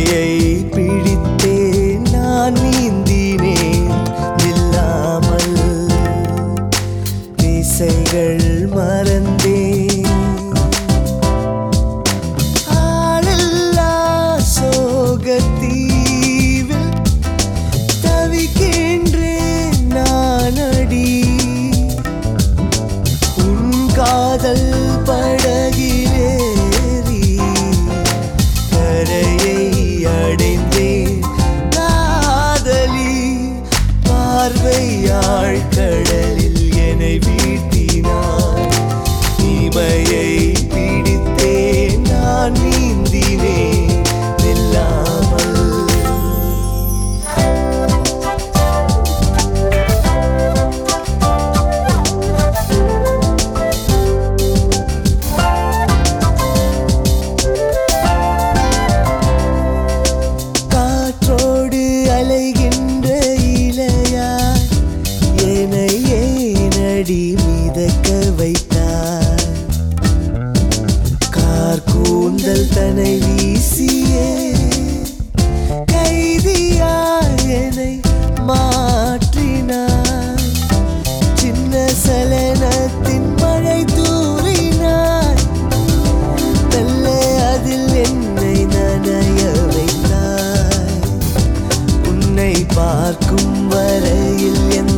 இமையை பிடித்தேன் நான் நீந்தினேன் நில்லாமல் திசைகள் மறந்தேன் ஆளல்லா சோகத்தீவில் தவிக்கின்றேன் நானடி உன் காதல் படகிலேறி கரையை அடைந்தேன் காதலி பார்வையாள் கடலில் என்னை வீழ்த்தினார் இமையை பிடித்தேன் நான் நீந்தினேன் நில்லாமல் காற்றோடு அலைகின்ற இலையாய் என்னை ஏனடி மிதக்க வைத்தார் கார் கூந்தல் தன்னை வீசியே கைதியாய் என்னை மாற்றினார் சின்ன சலனத்தின் மழை தூறினார் நல்ல அதில் என்னை நனைய வைத்தார் உன்னை பார்க்கும் வரையில் என்